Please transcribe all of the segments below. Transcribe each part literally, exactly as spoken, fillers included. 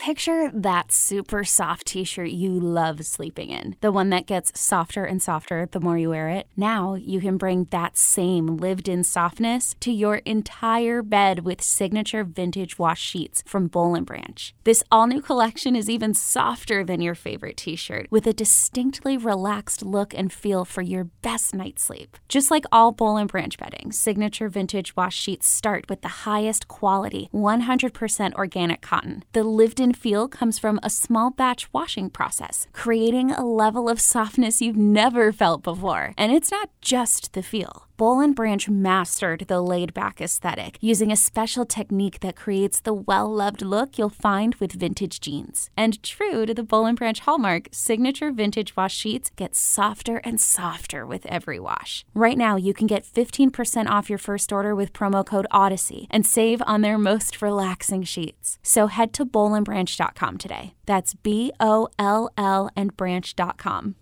Picture that super soft t-shirt you love sleeping in, the one that gets softer and softer the more you wear it. Now you can bring that same lived-in softness to your entire bed with signature vintage wash sheets from Boll and Branch. This all-new collection is even softer than your favorite t-shirt, with a distinctly relaxed look and feel for your best night's sleep. Just like all Boll and Branch bedding, signature vintage wash sheets start with the highest quality, one hundred percent organic cotton. The lived-in feel comes from a small batch washing process, creating a level of softness you've never felt before. And it's not just the feel. Boll and Branch mastered the laid-back aesthetic using a special technique that creates the well-loved look you'll find with vintage jeans. And true to the Boll and Branch hallmark, signature vintage wash sheets get softer and softer with every wash. Right now, you can get fifteen percent off your first order with promo code Odyssey and save on their most relaxing sheets. So head to boll and branch dot com today. That's B O L L and branch dot com.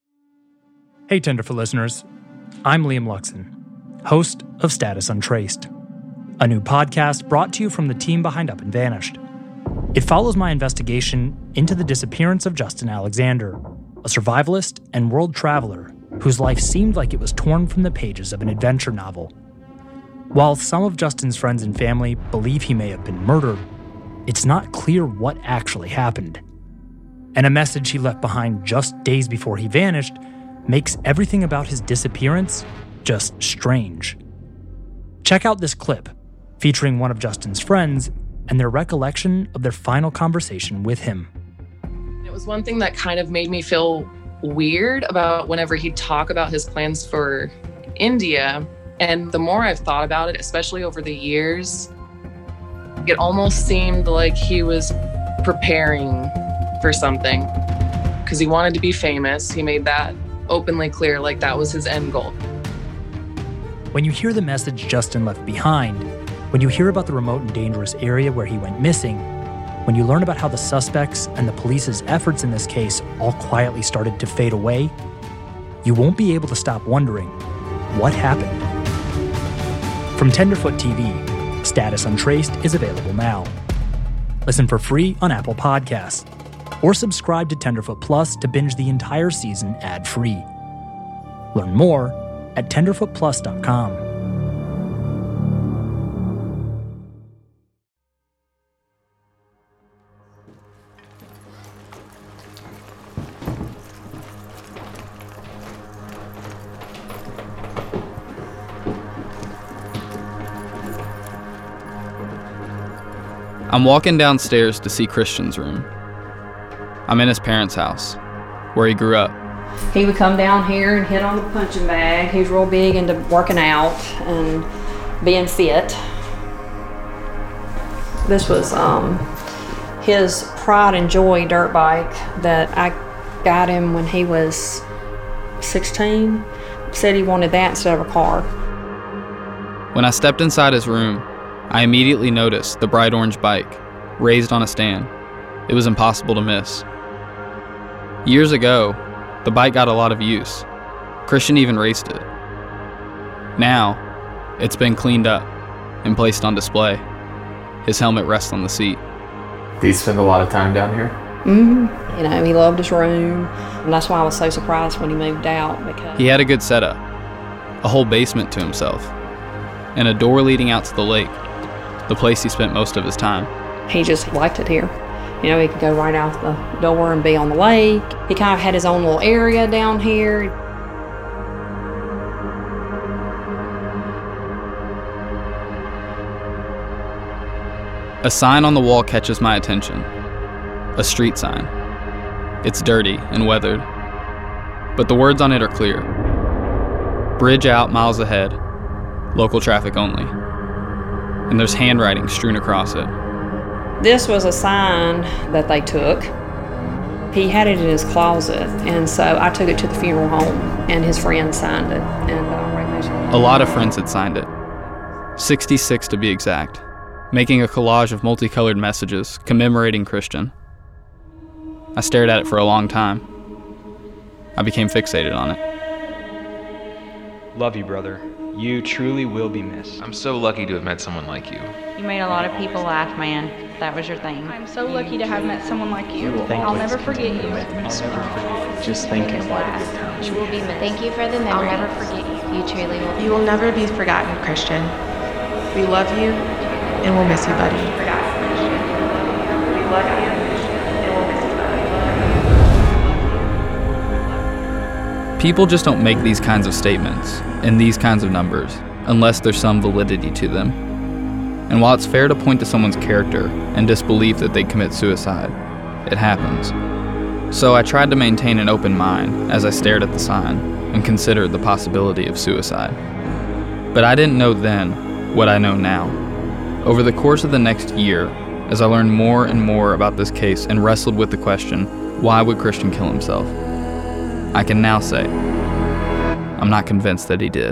Hey, Tenderfoot listeners. I'm Liam Luxon, host of Status Untraced, a new podcast brought to you from the team behind Up and Vanished. It follows my investigation into the disappearance of Justin Alexander, a survivalist and world traveler whose life seemed like it was torn from the pages of an adventure novel. While some of Justin's friends and family believe he may have been murdered, it's not clear what actually happened. And a message he left behind just days before he vanished makes everything about his disappearance just strange. Check out this clip featuring one of Justin's friends and their recollection of their final conversation with him. It was one thing that kind of made me feel weird about whenever he'd talk about his plans for India. And the more I've thought about it, especially over the years, it almost seemed like he was preparing for something because he wanted to be famous. He made that openly clear, like that was his end goal. When you hear the message Justin left behind, when you hear about the remote and dangerous area where he went missing, when you learn about how the suspects and the police's efforts in this case all quietly started to fade away, you won't be able to stop wondering, what happened? From Tenderfoot T V, Status Untraced is available now. Listen for free on Apple Podcasts, or subscribe to Tenderfoot Plus to binge the entire season ad-free. Learn more at tenderfoot plus dot com. I'm walking downstairs to see Christian's room. I'm in his parents' house, where he grew up. He would come down here and hit on the punching bag. He was real big into working out and being fit. This was um, his pride and joy dirt bike that I got him when he was sixteen. Said he wanted that instead of a car. When I stepped inside his room, I immediately noticed the bright orange bike, raised on a stand. It was impossible to miss. Years ago, the bike got a lot of use. Christian even raced it. Now, it's been cleaned up and placed on display. His helmet rests on the seat. Do you spend a lot of time down here? Mm-hmm. You know, he loved his room, and that's why I was so surprised when he moved out. Because he had a good setup, a whole basement to himself, and a door leading out to the lake, the place he spent most of his time. He just liked it here. You know, he could go right out the door and be on the lake. He kind of had his own little area down here. A sign on the wall catches my attention. A street sign. It's dirty and weathered, but the words on it are clear. Bridge out miles ahead, local traffic only. And there's handwriting strewn across it. This was a sign that they took. He had it in his closet, and so I took it to the funeral home, and his friend signed it. And uh, a lot of friends had signed it, sixty-six to be exact, making a collage of multicolored messages commemorating Christian. I stared at it for a long time. I became fixated on it. Love you, brother. You truly will be missed. I'm so lucky to have met someone like you. You made a lot of people laugh, man. that was your thing. I'm so lucky to have met someone like you. Thank I'll you. never forget you. I'll never forget you. Just thinking about it. You will be missed. Thank you for the memories. I'll never forget you. You truly will. You will never be forgotten, Christian. We love you, and we'll miss you, buddy. We love you, and we'll miss you, buddy. People just don't make these kinds of statements and these kinds of numbers unless there's some validity to them. And while it's fair to point to someone's character and disbelief that they commit suicide, it happens. So I tried to maintain an open mind as I stared at the sign and considered the possibility of suicide. But I didn't know then what I know now. Over the course of the next year, as I learned more and more about this case and wrestled with the question, why would Christian kill himself? I can now say, I'm not convinced that he did.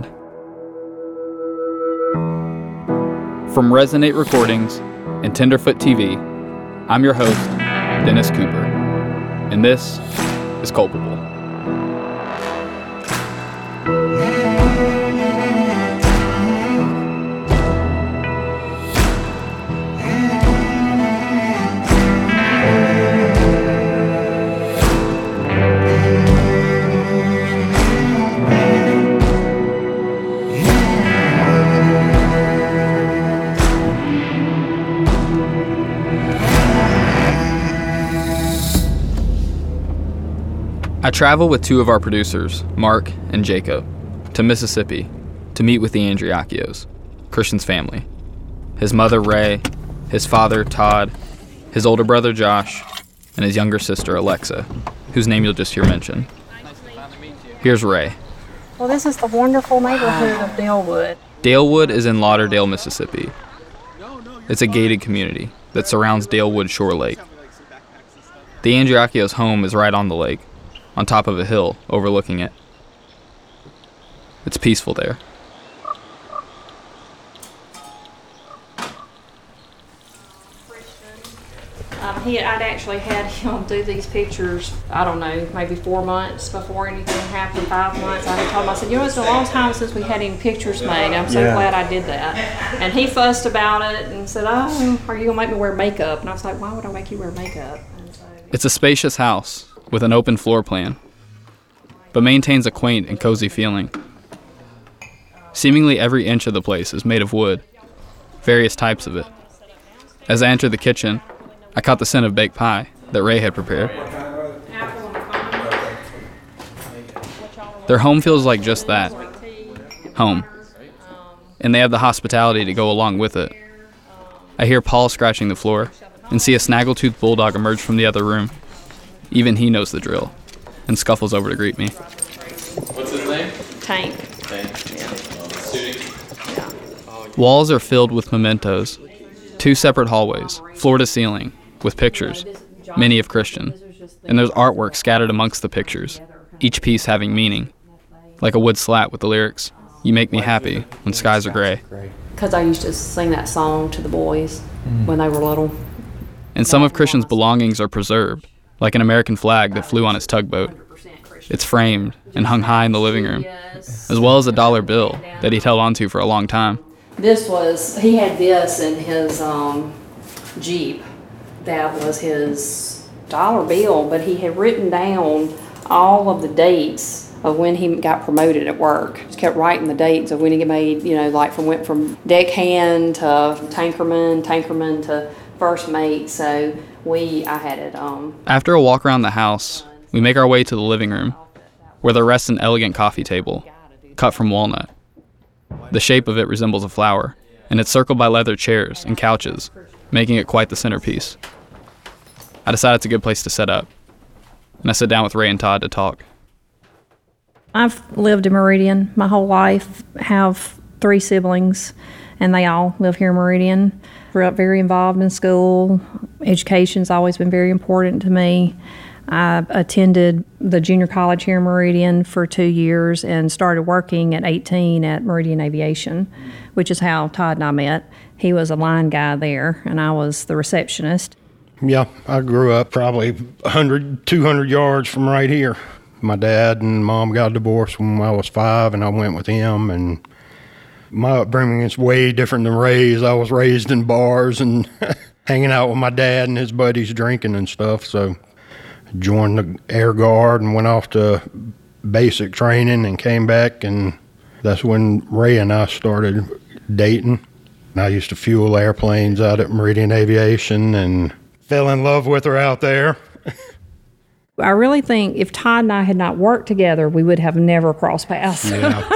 From Resonate Recordings and Tenderfoot T V, I'm your host, Dennis Cooper, and this is Culpable. I travel with two of our producers, Mark and Jacob, to Mississippi to meet with the Andriacchios, Christian's family. His mother, Ray, his father, Todd, his older brother, Josh, and his younger sister, Alexa, whose name you'll just hear mentioned. Here's Ray. Well, this is the wonderful neighborhood of Dalewood. Dalewood is in Lauderdale, Mississippi. It's a gated community that surrounds Dalewood Shore Lake. The Andriacchios' home is right on the lake, on top of a hill overlooking it. It's peaceful there. Um, he, I'd actually had him do these pictures, I don't know, maybe four months before anything happened, five months. I had told him, I said, you know, it's a long time since we had any pictures made. I'm so Yeah. glad I did that. And he fussed about it and said, oh, are you going to make me wear makeup? And I was like, why would I make you wear makeup? And so, It's a spacious house with an open floor plan, but maintains a quaint and cozy feeling. Seemingly every inch of the place is made of wood, various types of it. As I entered the kitchen, I caught the scent of baked pie that Ray had prepared. Their home feels like just that, home. And they have the hospitality to go along with it. I hear Paul scratching the floor and see a snaggletooth bulldog emerge from the other room. Even he knows the drill and scuffles over to greet me. What's his name? Tank. Tank. Yeah. Walls are filled with mementos. Two separate hallways, floor to ceiling, with pictures, many of Christian. And there's artwork scattered amongst the pictures, each piece having meaning. Like a wood slat with the lyrics, "You make me happy when skies are gray." Because I used to sing that song to the boys mm. when they were little. And some of Christian's belongings are preserved, like an American flag that flew on his tugboat. It's framed and hung high in the living room, as well as a dollar bill that he'd held onto for a long time. This was, he had this in his um, Jeep. That was his dollar bill, but he had written down all of the dates of when he got promoted at work. Just kept writing the dates of when he made, you know, like from went from deckhand to tankerman, tankerman to first mate. So we, I had it. Um, After a walk around the house, we make our way to the living room, where there rests an elegant coffee table, cut from walnut. The shape of it resembles a flower, and it's circled by leather chairs and couches, making it quite the centerpiece. I decide it's a good place to set up, and I sit down with Ray and Todd to talk. I've lived in Meridian my whole life, have three siblings, and they all live here in Meridian. Grew up very involved in school. Education's always been very important to me. I attended the junior college here in Meridian for two years and started working at eighteen at Meridian Aviation, which is how Todd and I met. He was a line guy there, and I was the receptionist. Yeah, I grew up probably one hundred, two hundred yards from right here. My dad and mom got divorced when I was five, and I went with him. And my upbringing is way different than Ray's. I was raised in bars, and hanging out with my dad and his buddies drinking and stuff. So joined the Air Guard and went off to basic training and came back, and that's when Ray and I started dating. And I used to fuel airplanes out at Meridian Aviation and fell in love with her out there. I really think if Todd and I had not worked together, we would have never crossed paths. Yeah.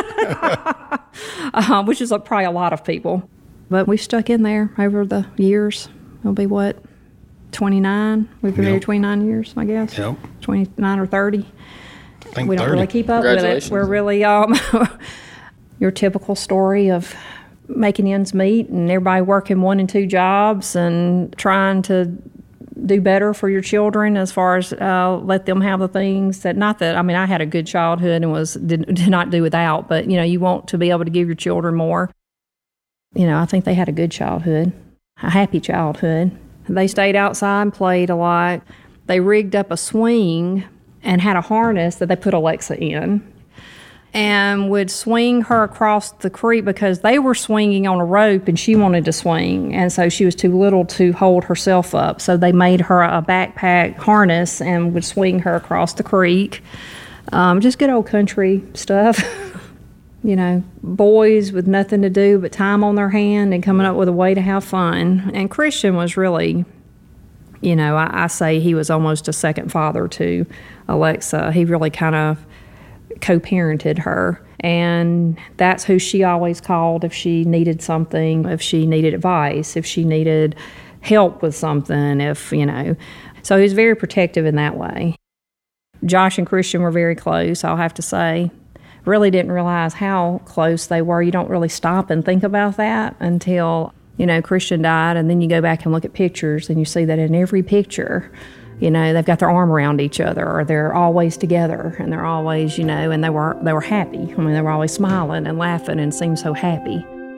uh, which is a, probably a lot of people. But we stuck in there over the years. It'll be what, twenty-nine? We've been Yep. married twenty-nine years, I guess. Yep. twenty-nine or thirty. I think we don't thirty. really keep up with it. We're really um, your typical story of making ends meet and everybody working one and two jobs and trying to do better for your children as far as uh, let them have the things that, not that, I mean, I had a good childhood and was did, did not do without, but, you know, you want to be able to give your children more. You know, I think they had a good childhood, a happy childhood. They stayed outside and played a lot. They rigged up a swing and had a harness that they put Alexa in and would swing her across the creek because they were swinging on a rope and she wanted to swing. And so she was too little to hold herself up. So they made her a backpack harness and would swing her across the creek. Um, just good old country stuff. You know, boys with nothing to do but time on their hand and coming up with a way to have fun. And Christian was really, you know, I, I say he was almost a second father to Alexa. He really kind of co-parented her, and that's who she always called if she needed something, if she needed advice, if she needed help with something, if, you know. So he was very protective in that way. Josh and Christian were very close, I'll have to say. Really didn't realize how close they were. You don't really stop and think about that until, you know, Christian died, and then you go back and look at pictures and you see that in every picture, you know, they've got their arm around each other, or they're always together, and they're always, you know, and they were they were happy. I mean, they were always smiling and laughing and seemed so happy.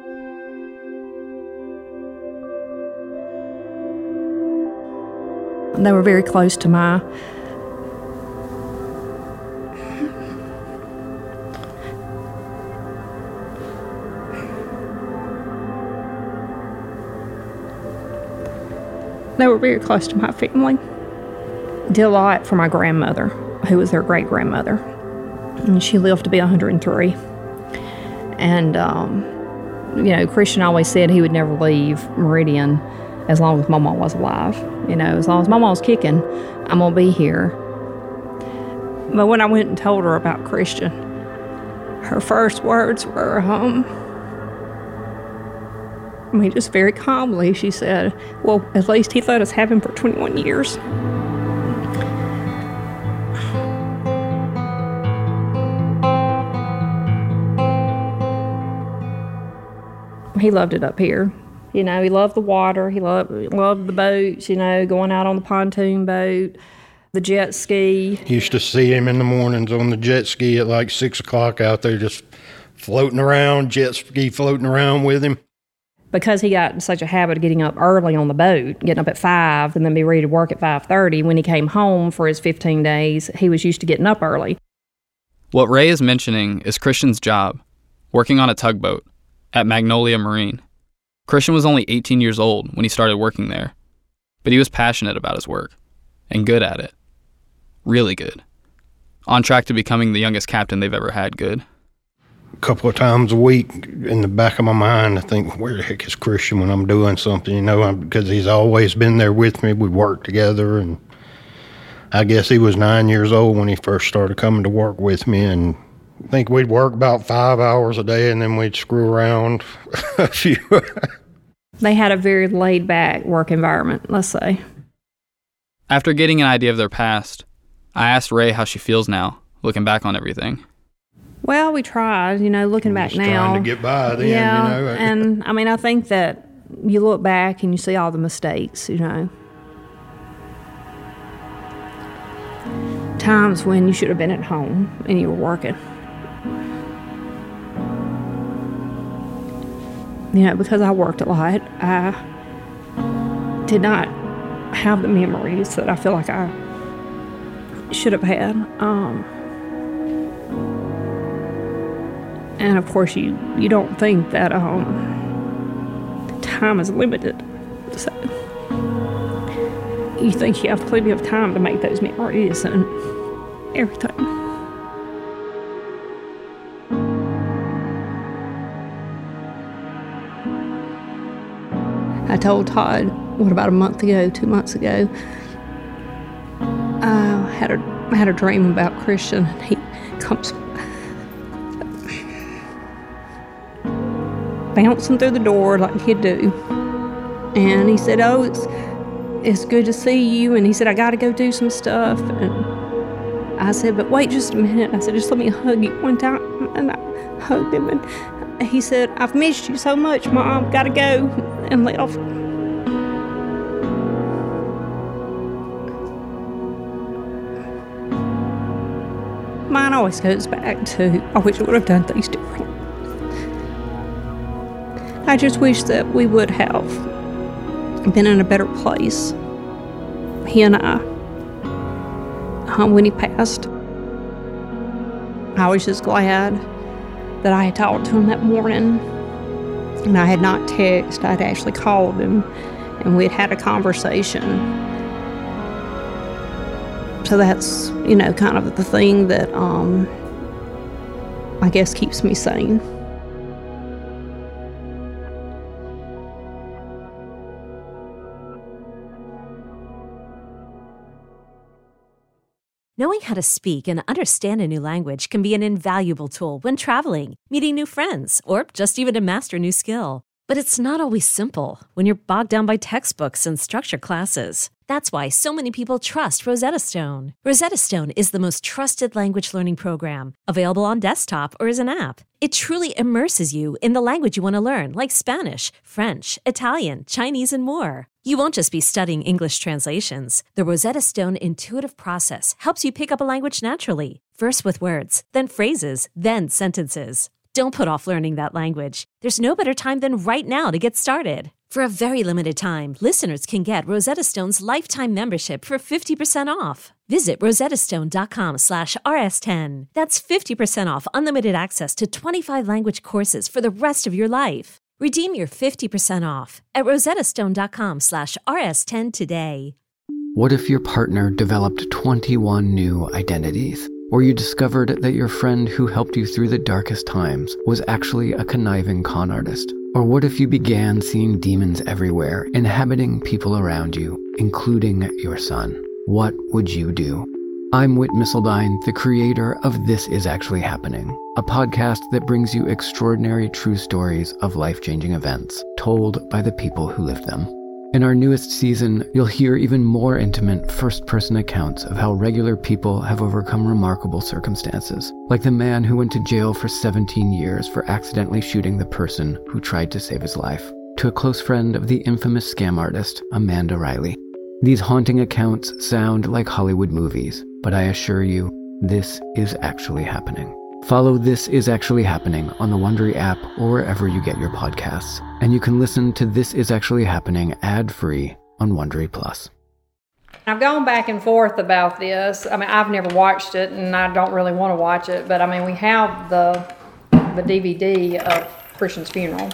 They were very close to my They were very close to my family. Did a lot for my grandmother, who was their great-grandmother. And she lived to be one hundred three. And, um, you know, Christian always said he would never leave Meridian as long as Mama was alive. You know, as long as Mama was kicking, I'm going to be here. But when I went and told her about Christian, her first words were, um... I mean, just very calmly, she said, well, at least he let us have him for twenty-one years. He loved it up here. You know, he loved the water. He loved, he loved the boats, you know, going out on the pontoon boat, the jet ski. Used to see him in the mornings on the jet ski at like six o'clock out there just floating around, jet ski floating around with him. Because he got in such a habit of getting up early on the boat, getting up at five and then be ready to work at five thirty, when he came home for his fifteen days, he was used to getting up early. What Ray is mentioning is Christian's job, working on a tugboat at Magnolia Marine. Christian was only eighteen years old when he started working there, but he was passionate about his work and good at it. Really good. On track to becoming the youngest captain they've ever had good. A couple of times a week in the back of my mind, I think, where the heck is Christian when I'm doing something, you know, because he's always been there with me. We worked together, and I guess he was nine years old when he first started coming to work with me, and I think we'd work about five hours a day, and then we'd screw around a few. They had a very laid-back work environment, let's say. After getting an idea of their past, I asked Ray how she feels now, looking back on everything. Well, we tried, you know, looking back Just now. trying to get by then, yeah, you know. And, I mean, I think that you look back and you see all the mistakes, you know. Times when you should have been at home and you were working. You know, because I worked a lot, I did not have the memories that I feel like I should have had. Um, and of course, you, you don't think that um, time is limited. So you think you have plenty of time to make those memories and everything. I told Todd, what, about a month ago, two months ago, I had a, I had a dream about Christian, and he comes bouncing through the door like he'd do. And he said, oh, it's it's good to see you. And he said, I got to go do some stuff. And I said, but wait just a minute. I said, just let me hug you one time. And I hugged him. And he said, I've missed you so much, Mom. Got to go. And left. Mine always goes back to, I wish I would have done things different. I just wish that we would have been in a better place, he and I, um, when he passed. I was just glad that I had talked to him that morning, and I had not texted. I had actually called him, and we had had a conversation. So that's, you know, kind of the thing that um, I guess keeps me sane. Knowing how to speak and understand a new language can be an invaluable tool when traveling, meeting new friends, or just even to master a new skill. But it's not always simple when you're bogged down by textbooks and structured classes. That's why so many people trust Rosetta Stone. Rosetta Stone is the most trusted language learning program, available on desktop or as an app. It truly immerses you in the language you want to learn, like Spanish, French, Italian, Chinese, and more. You won't just be studying English translations. The Rosetta Stone intuitive process helps you pick up a language naturally, first with words, then phrases, then sentences. Don't put off learning that language. There's no better time than right now to get started. For a very limited time, listeners can get Rosetta Stone's lifetime membership for fifty percent off. Visit rosettastone.com slash rs10. That's fifty percent off unlimited access to twenty-five language courses for the rest of your life. Redeem your fifty percent off at rosettastone.com slash rs10 today. What if your partner developed twenty-one new identities? Or you discovered that your friend who helped you through the darkest times was actually a conniving con artist? Or what if you began seeing demons everywhere, inhabiting people around you, including your son? What would you do? I'm Whit Missildine, the creator of This Is Actually Happening, a podcast that brings you extraordinary true stories of life-changing events told by the people who lived them. In our newest season, you'll hear even more intimate first-person accounts of how regular people have overcome remarkable circumstances, like the man who went to jail for seventeen years for accidentally shooting the person who tried to save his life, to a close friend of the infamous scam artist, Amanda Riley. These haunting accounts sound like Hollywood movies, but I assure you, this is actually happening. Follow This Is Actually Happening on the Wondery app or wherever you get your podcasts. And you can listen to This Is Actually Happening ad-free on Wondery Plus. I've gone back and forth about this. I mean, I've never watched it, and I don't really want to watch it. But, I mean, we have the, the D V D of Christian's funeral.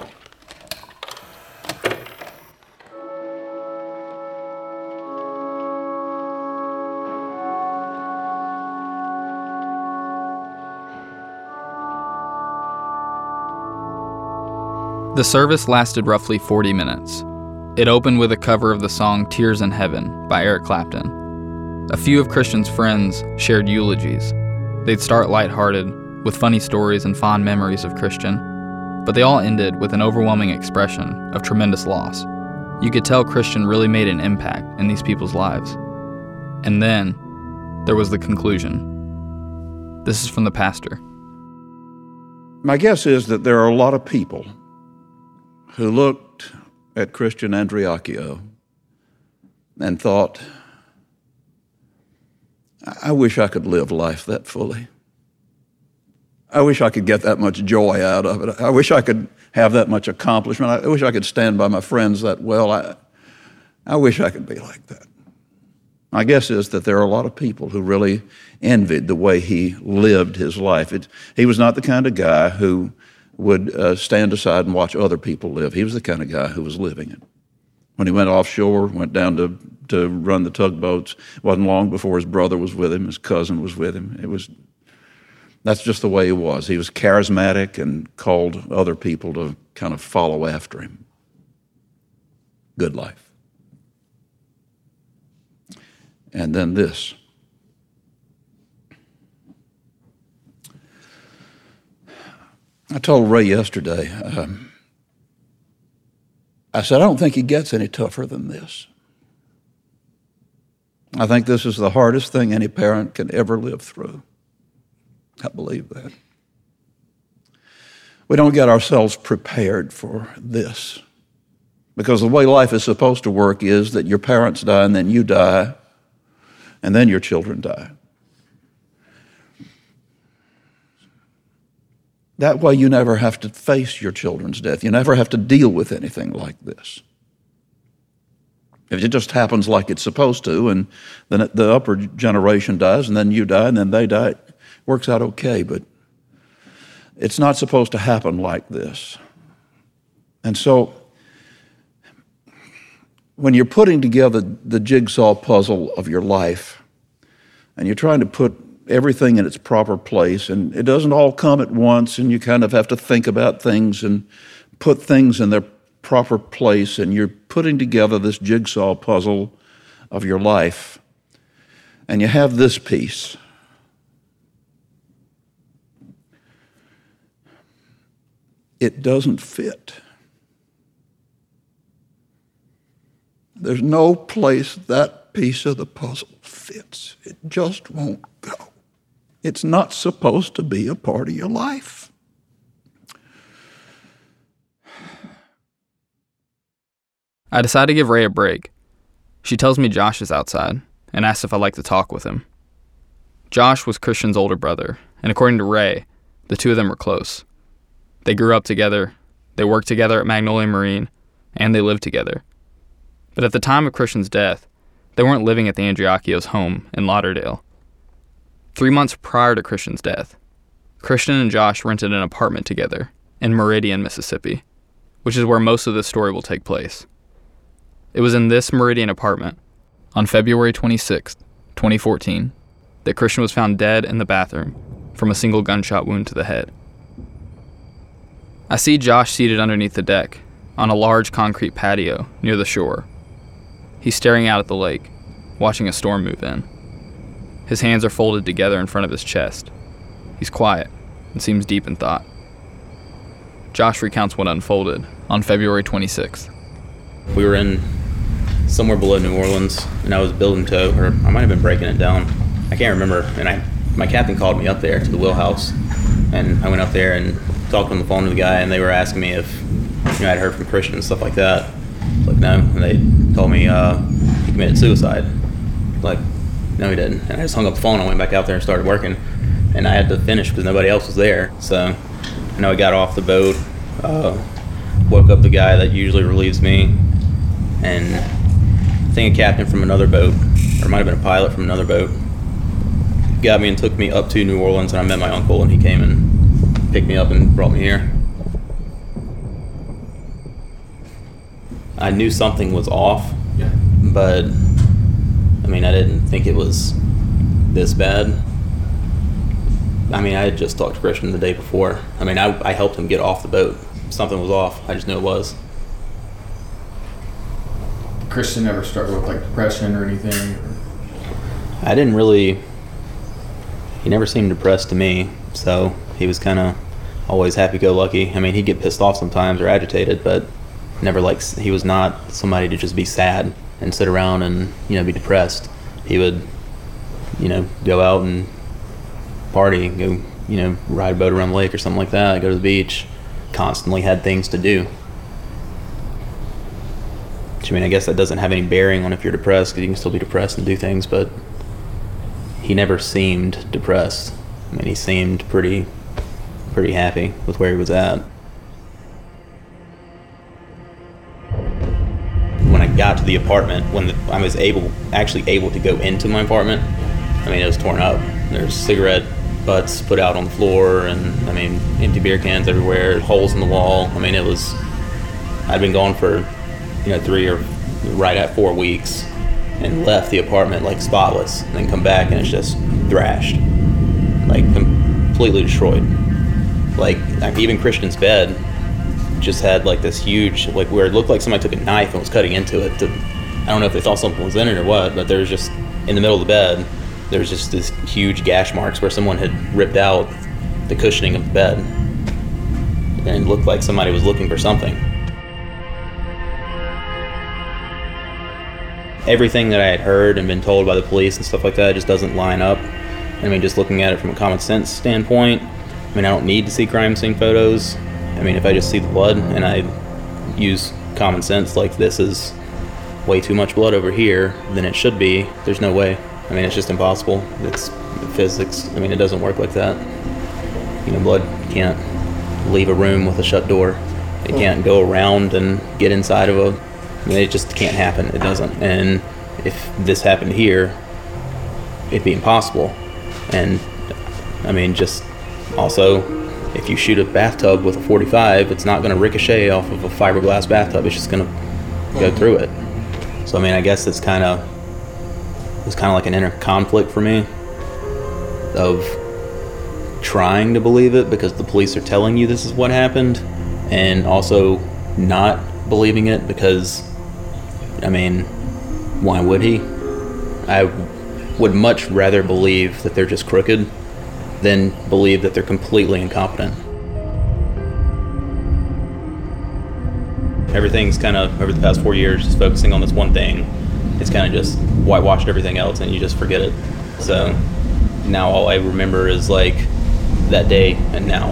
The service lasted roughly forty minutes. It opened with a cover of the song Tears in Heaven by Eric Clapton. A few of Christian's friends shared eulogies. They'd start lighthearted, with funny stories and fond memories of Christian, but they all ended with an overwhelming expression of tremendous loss. You could tell Christian really made an impact in these people's lives. And then, there was the conclusion. This is from the pastor. My guess is that there are a lot of people who looked at Christian Andreacchio and thought, I wish I could live life that fully. I wish I could get that much joy out of it. I wish I could have that much accomplishment. I wish I could stand by my friends that well. I, I wish I could be like that. My guess is that there are a lot of people who really envied the way he lived his life. It, he was not the kind of guy who would uh, stand aside and watch other people live. He was the kind of guy who was living it. When he went offshore, went down to to run the tugboats. It wasn't long before his brother was with him, his cousin was with him. It was, that's just the way he was. He was charismatic and called other people to kind of follow after him. Good life. And then this. I told Ray yesterday, um, I said, I don't think he gets any tougher than this. I think this is the hardest thing any parent can ever live through. I believe that. We don't get ourselves prepared for this, because the way life is supposed to work is that your parents die and then you die and then your children die. That way you never have to face your children's death. You never have to deal with anything like this. If it just happens like it's supposed to, and then the upper generation dies, and then you die, and then they die, it works out okay, but it's not supposed to happen like this. And so when you're putting together the jigsaw puzzle of your life, and you're trying to put everything in its proper place, and it doesn't all come at once, and you kind of have to think about things and put things in their proper place, and you're putting together this jigsaw puzzle of your life, and you have this piece. It doesn't fit. There's no place that piece of the puzzle fits. It just won't go. It's not supposed to be a part of your life. I decide to give Ray a break. She tells me Josh is outside and asks if I'd like to talk with him. Josh was Christian's older brother, and according to Ray, the two of them were close. They grew up together, they worked together at Magnolia Marine, and they lived together. But at the time of Christian's death, they weren't living at the Andriacchios' home in Lauderdale. Three months prior to Christian's death, Christian and Josh rented an apartment together in Meridian, Mississippi, which is where most of this story will take place. It was in this Meridian apartment, on February twenty-sixth, twenty fourteen, that Christian was found dead in the bathroom from a single gunshot wound to the head. I see Josh seated underneath the deck on a large concrete patio near the shore. He's staring out at the lake, watching a storm move in. His hands are folded together in front of his chest. He's quiet and seems deep in thought. Josh recounts what unfolded on February twenty-sixth. We were in somewhere below New Orleans, and I was building tow, or I might have been breaking it down. I can't remember. And I, my captain called me up there to the wheelhouse, and I went up there and talked on the phone to the guy, and they were asking me if, you know, I'd heard from Christian and stuff like that. Like, no. And they told me uh, he committed suicide. Like, no, he didn't. And I just hung up the phone. I went back out there and started working, and I had to finish because nobody else was there. So I know I got off the boat, uh, woke up the guy that usually relieves me, and I think a captain from another boat, or it might have been a pilot from another boat, got me and took me up to New Orleans, and I met my uncle, and he came and picked me up and brought me here. I knew something was off, yeah. But I mean, I didn't think it was this bad. I mean, I had just talked to Christian the day before. I mean, I, I helped him get off the boat. Something was off. I just knew it was. Christian never struggled with like depression or anything? Or? I didn't really. He never seemed depressed to me, so he was kind of always happy-go-lucky. I mean, he'd get pissed off sometimes or agitated, but never like he was not somebody to just be sad and sit around and, you know, be depressed. He would, you know, go out and party, go, you know, ride a boat around the lake or something like that, go to the beach. Constantly had things to do. Which, I mean, I guess that doesn't have any bearing on if you're depressed, because you can still be depressed and do things, but he never seemed depressed. I mean, he seemed pretty, pretty happy with where he was at. When I got to the apartment, when the, I was able, actually able to go into my apartment, I mean, it was torn up. There's cigarette butts put out on the floor, and I mean, empty beer cans everywhere, holes in the wall. I mean, it was, I'd been gone for, you know, three or right at four weeks, and left the apartment like spotless, and then come back and it's just thrashed, like completely destroyed. Like even Christian's bed just had like this huge, like where it looked like somebody took a knife and was cutting into it. To, I don't know if they thought something was in it or what, but there was just, in the middle of the bed, there was just this huge gash marks where someone had ripped out the cushioning of the bed. And it looked like somebody was looking for something. Everything that I had heard and been told by the police and stuff like that just doesn't line up. I mean, just looking at it from a common sense standpoint, I mean, I don't need to see crime scene photos. I mean, if I just see the blood and I use common sense, like this is way too much blood over here than it should be, there's no way. I mean, it's just impossible. It's physics. I mean, it doesn't work like that. You know, blood can't leave a room with a shut door. It can't go around and get inside of a, I mean, it just can't happen. It doesn't. And if this happened here, it'd be impossible. And I mean, just also, if you shoot a bathtub with a forty-five, it's not going to ricochet off of a fiberglass bathtub. It's just going to go through it. So I mean, I guess it's kind of it's kind of like an inner conflict for me of trying to believe it because the police are telling you this is what happened, and also not believing it because, I mean, why would he? I would much rather believe that they're just crooked than believe that they're completely incompetent. Everything's kind of, over the past four years, just focusing on this one thing. It's kind of just whitewashed everything else and you just forget it. So now all I remember is like that day and now.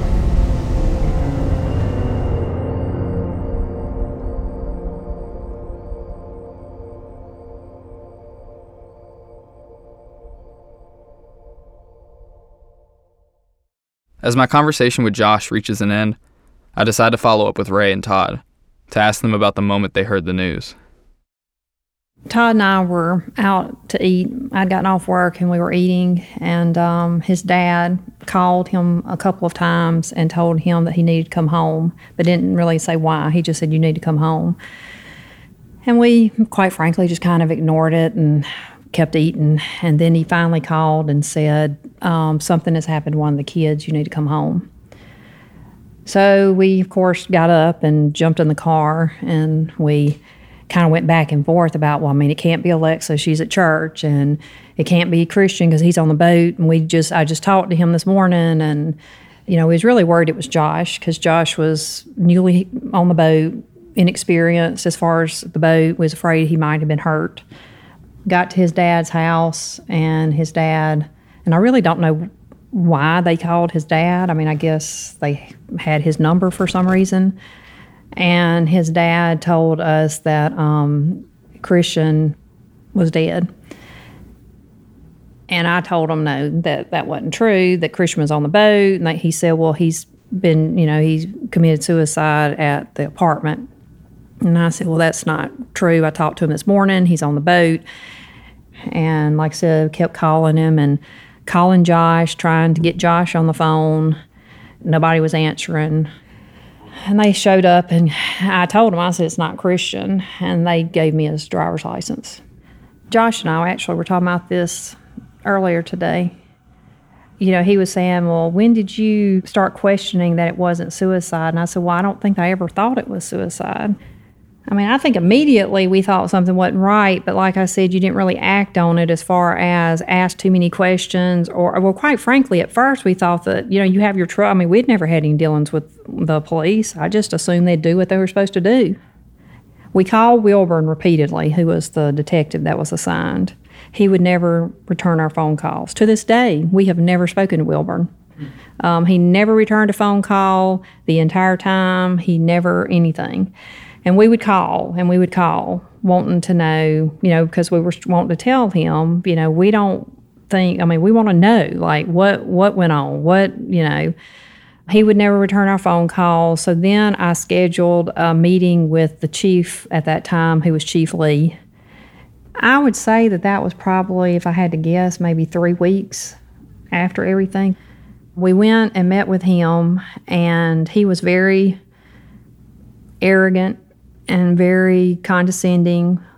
As my conversation with Josh reaches an end, I decide to follow up with Ray and Todd to ask them about the moment they heard the news. Todd and I were out to eat. I'd gotten off work and we were eating, and um, his dad called him a couple of times and told him that he needed to come home, but didn't really say why. He just said, "You need to come home." And we, quite frankly, just kind of ignored it and kept eating. And then he finally called and said, um, something has happened to one of the kids, you need to come home. So we, of course, got up and jumped in the car, and we kind of went back and forth about, well, I mean, it can't be Alexa, she's at church, and it can't be Christian because he's on the boat. And we just, I just talked to him this morning, and, you know, he was really worried it was Josh because Josh was newly on the boat, inexperienced as far as the boat, was afraid he might have been hurt. Got to his dad's house, and his dad, and I really don't know why they called his dad. I mean, I guess they had his number for some reason. And his dad told us that um, Christian was dead. And I told him no, that that wasn't true, that Christian was on the boat. And that he said, well, he's been, you know, he's committed suicide at the apartment. And I said, well, that's not true. I talked to him this morning. He's on the boat. And like I said, kept calling him and calling Josh, trying to get Josh on the phone. Nobody was answering. And they showed up, and I told them, I said, it's not Christian. And they gave me his driver's license. Josh and I actually were talking about this earlier today. You know, he was saying, well, when did you start questioning that it wasn't suicide? And I said, well, I don't think I ever thought it was suicide. I mean, I think immediately we thought something wasn't right, but like I said, you didn't really act on it as far as ask too many questions, or, well, quite frankly, at first we thought that, you know, you have your trust. I mean, we'd never had any dealings with the police. I just assumed they'd do what they were supposed to do. We called Wilburn repeatedly, who was the detective that was assigned. He would never return our phone calls. To this day, we have never spoken to Wilburn. Um, he never returned a phone call the entire time. He never anything. And we would call, and we would call, wanting to know, you know, because we were wanting to tell him, you know, we don't think, I mean, we want to know, like, what, what went on, what, you know. He would never return our phone calls. So then I scheduled a meeting with the chief at that time, who was Chief Lee. I would say that that was probably, if I had to guess, maybe three weeks after everything. We went and met with him, and he was very arrogant and very condescending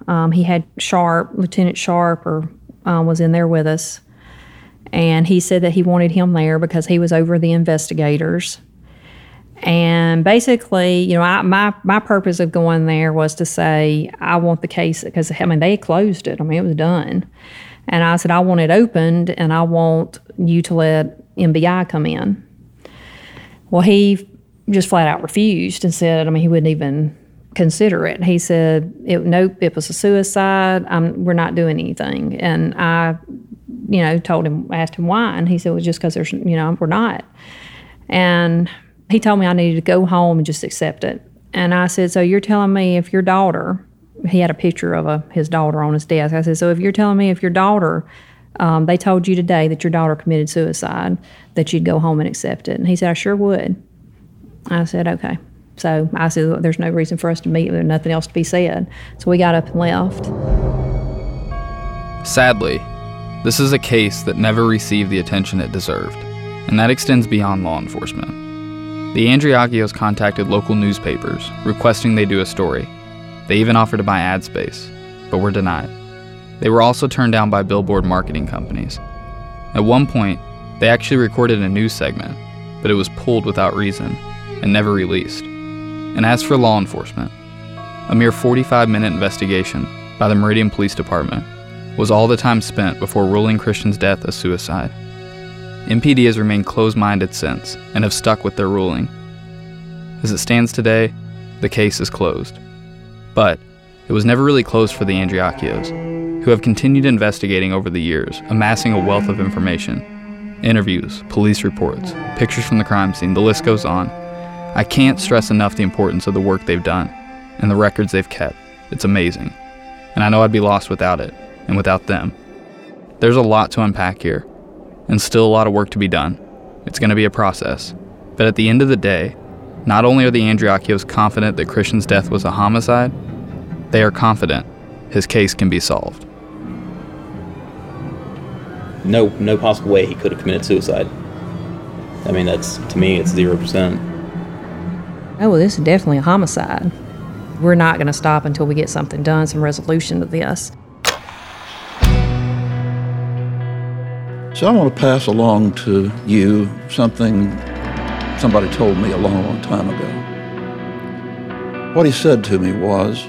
Um, he had Sharp, Lieutenant Sharp, or uh, was in there with us. And he said that he wanted him there because he was over the investigators. And basically, you know, I, my my purpose of going there was to say, I want the case, because, I mean, they had closed it. I mean, it was done. And I said, I want it opened, and I want you to let M B I come in. Well, he just flat out refused and said, I mean, he wouldn't even consider it. He said, it, nope, it was a suicide. I'm, we're not doing anything. And I, you know, told him, asked him why, and he said, well, just because there's, you know, we're not. And he told me I needed to go home and just accept it. And I said, so you're telling me if your daughter, he had a picture of a, his daughter on his desk. I said, so if you're telling me if your daughter, um, they told you today that your daughter committed suicide, that you'd go home and accept it. And he said, I sure would. I said, okay. So I said, well, there's no reason for us to meet. There's nothing else to be said. So we got up and left. Sadly, this is a case that never received the attention it deserved, and that extends beyond law enforcement. The Andriacchios contacted local newspapers, requesting they do a story. They even offered to buy ad space, but were denied. They were also turned down by billboard marketing companies. At one point, they actually recorded a news segment, but it was pulled without reason and never released. And as for law enforcement, a mere forty-five minute investigation by the Meridian Police Department was all the time spent before ruling Christian's death a suicide. M P D has remained closed-minded since and have stuck with their ruling. As it stands today, the case is closed. But it was never really closed for the Andriacchios, who have continued investigating over the years, amassing a wealth of information. Interviews, police reports, pictures from the crime scene, the list goes on. I can't stress enough the importance of the work they've done and the records they've kept. It's amazing. And I know I'd be lost without it, and without them. There's a lot to unpack here, and still a lot of work to be done. It's going to be a process. But at the end of the day, not only are the Andriacchios confident that Christian's death was a homicide, they are confident his case can be solved. No, no possible way he could have committed suicide. I mean, that's, to me, it's zero percent. Oh, well, this is definitely a homicide. We're not going to stop until we get something done, some resolution to this. So I want to pass along to you something somebody told me a long, long time ago. What he said to me was,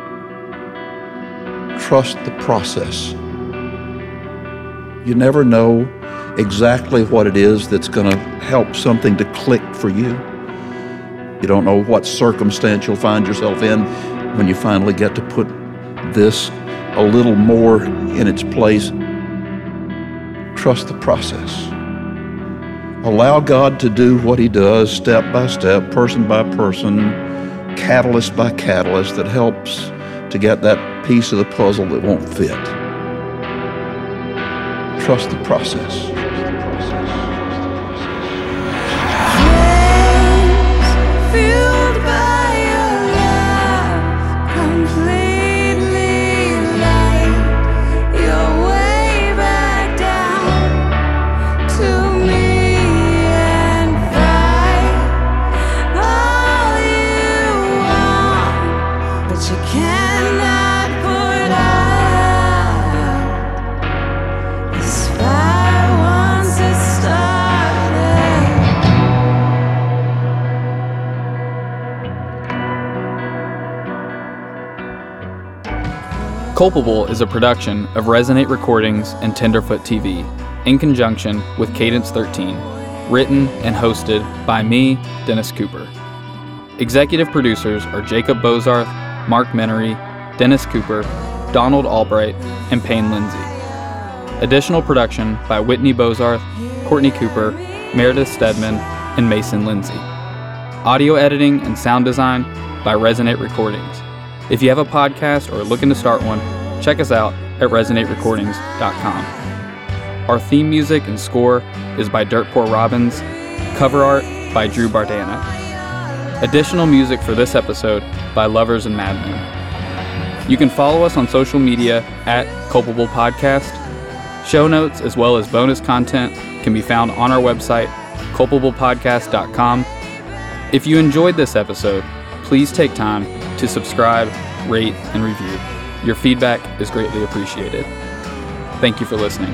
trust the process. You never know exactly what it is that's going to help something to click for you. You don't know what circumstance you'll find yourself in when you finally get to put this a little more in its place. Trust the process. Allow God to do what he does step by step, person by person, catalyst by catalyst that helps to get that piece of the puzzle that won't fit. Trust the process. Culpable is a production of Resonate Recordings and Tenderfoot T V, in conjunction with Cadence thirteen, written and hosted by me, Dennis Cooper. Executive producers are Jacob Bozarth, Mark Menery, Dennis Cooper, Donald Albright, and Payne Lindsay. Additional production by Whitney Bozarth, Courtney Cooper, Meredith Stedman, and Mason Lindsay. Audio editing and sound design by Resonate Recordings. If you have a podcast or are looking to start one, check us out at resonate recordings dot com. Our theme music and score is by Dirt Poor Robbins, cover art by Drew Bardana. Additional music for this episode by Lovers and Madmen. You can follow us on social media at Culpable Podcast. Show notes as well as bonus content can be found on our website, culpable podcast dot com. If you enjoyed this episode, please take time to subscribe, rate, and review. Your feedback is greatly appreciated. Thank you for listening.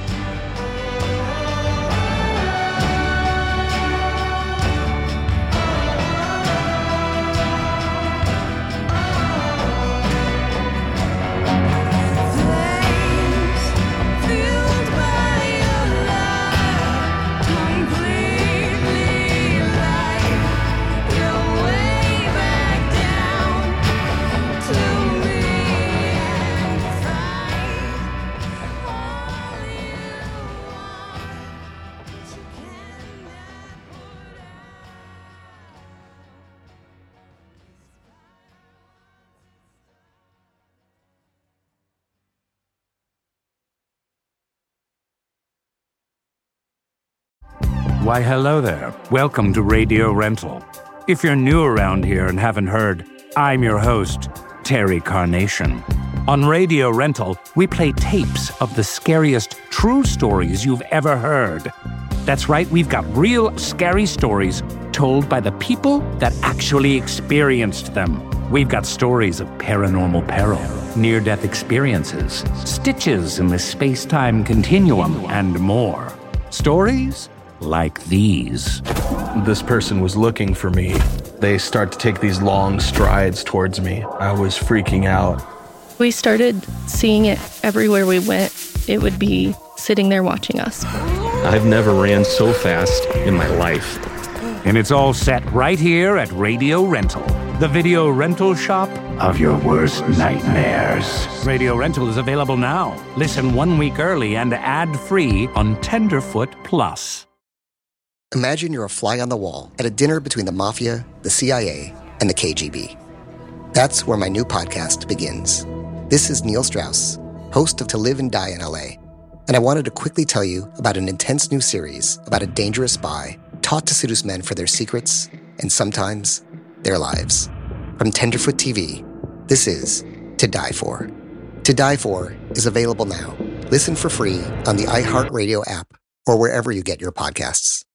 Why, hello there. Welcome to Radio Rental. If you're new around here and haven't heard, I'm your host, Terry Carnation. On Radio Rental, we play tapes of the scariest true stories you've ever heard. That's right, we've got real scary stories told by the people that actually experienced them. We've got stories of paranormal peril, near-death experiences, stitches in the space-time continuum, and more. Stories like these. This person was looking for me. They start to take these long strides towards me. I was freaking out. We started seeing it everywhere we went. It would be sitting there watching us. I've never ran so fast in my life. And it's all set right here at Radio Rental, the video rental shop of your worst nightmares. Radio Rental is available now. Listen one week early and ad-free on Tenderfoot Plus. Imagine you're a fly on the wall at a dinner between the Mafia, the C I A, and the K G B. That's where my new podcast begins. This is Neil Strauss, host of To Live and Die in L A, and I wanted to quickly tell you about an intense new series about a dangerous spy taught to seduce men for their secrets and sometimes their lives. From Tenderfoot T V, this is To Die For. To Die For is available now. Listen for free on the iHeartRadio app or wherever you get your podcasts.